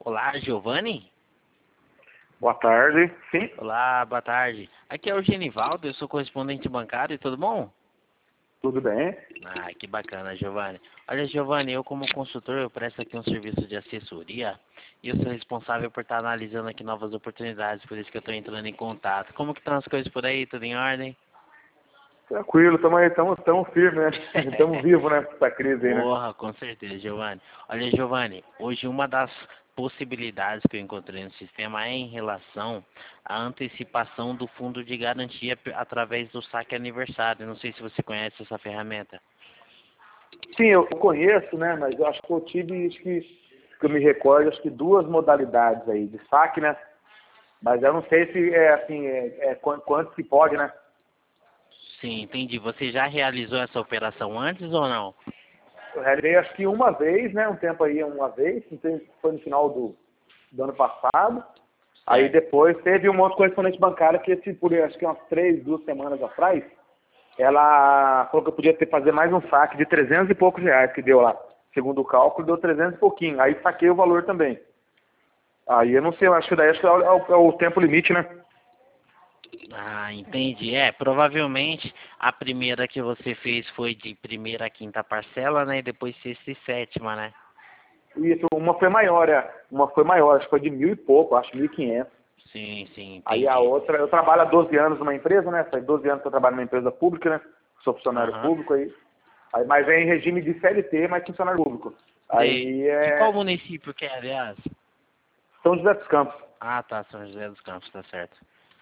Olá, Giovanni? Boa tarde, sim, Olá, boa tarde. Aqui é o Genivaldo, eu sou correspondente bancário, tudo bom? tudo bem? Ah, que bacana, Giovanni. Olha, Giovanni, eu como consultor, eu presto aqui um serviço de assessoria e eu sou responsável por estar analisando aqui novas oportunidades, por isso que eu estou entrando em contato. Como que estão as coisas por aí? Tudo em ordem? Tranquilo, estamos firmes, né? Estamos vivos, né, essa crise aí, né? Porra, com certeza, Giovanni. Olha, Giovanni, hoje uma das possibilidades que eu encontrei no sistema é em relação à antecipação do fundo de garantia através do saque aniversário. Não sei se você conhece essa ferramenta. Sim, eu conheço, né, mas eu acho que eu tive, que eu me recordo, acho que duas modalidades aí, de saque, né? Mas eu não sei se é assim, quanto se pode, né? Sim, entendi. Você já realizou essa operação antes ou não? Eu realizei acho que uma vez, né, um tempo aí, uma vez, não sei se foi no final do ano passado. Aí Certo. depois teve uma outra correspondente bancária que, por acho que umas 2 semanas atrás, ela falou que eu podia fazer mais um saque de 300 e poucos reais que deu lá. Segundo o cálculo, deu 300 e pouquinho. Aí saquei o valor também. Aí eu não sei, eu acho que daí acho que é o tempo limite, né? Ah, entendi. É, provavelmente a primeira que você fez foi de primeira a quinta parcela, né? E depois sexta e sétima, né? Isso, uma foi maior, uma foi maior, acho que foi de 1.000 e pouco, acho 1.500. Sim, sim, Aí a entendi. outra, eu trabalho há 12 anos numa empresa, né? Faz 12 anos que eu trabalho numa empresa pública, né? Sou funcionário Aham. público aí, mas é em regime de CLT, mas funcionário público. Sei. Aí De qual é município que é, aliás? São José dos Campos. Ah, tá, São José dos Campos, tá certo.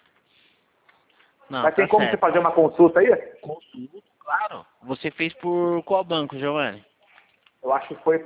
Não, Mas tem tá como você certo. fazer uma consulta aí? Consulto, claro. Você fez por qual banco, Giovanni? Eu acho que foi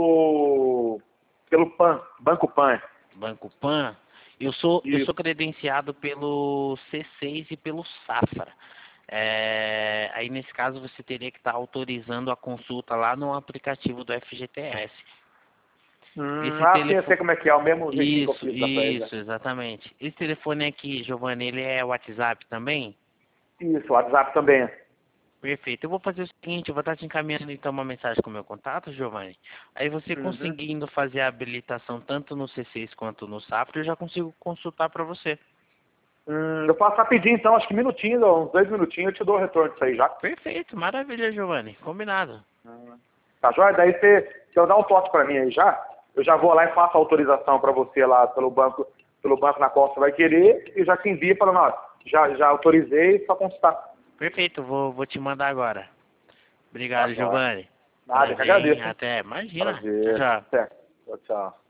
pelo PAN, Banco PAN. Banco Pan? Eu sou Isso. credenciado pelo C6 e pelo Safra. É, aí nesse caso você teria que estar autorizando a consulta lá no aplicativo do FGTS. Esse Sim, eu sei telefone. como é que é, o mesmo jeitinho que eu Isso, fiz da pra ele, né? isso, exatamente. Esse telefone aqui, Giovanni, ele é WhatsApp também? Isso, o WhatsApp também. Perfeito. Eu vou fazer o seguinte, eu vou estar te encaminhando então uma mensagem com o meu contato, Giovanni. Aí você Uhum. conseguindo fazer a habilitação tanto no C6 quanto no Safra, eu já consigo consultar para você. Eu faço rapidinho então, acho que minutinhos, uns 2 minutinhos eu te dou o retorno disso aí já. Perfeito, maravilha, Giovanni. Combinado. Tá joia? Daí se eu dar um toque pra mim aí já, eu já vou lá e faço a autorização pra você lá pelo banco na qual você vai querer, e já te envio falando, ó, já autorizei, só consultar. Perfeito, vou te mandar agora. Tá Obrigado, joia. Giovanni. Nada, eu que Prazer, hein? agradeço, hein? Até. Imagina. Tchau, Prazer. tchau. Até. Tchau, tchau.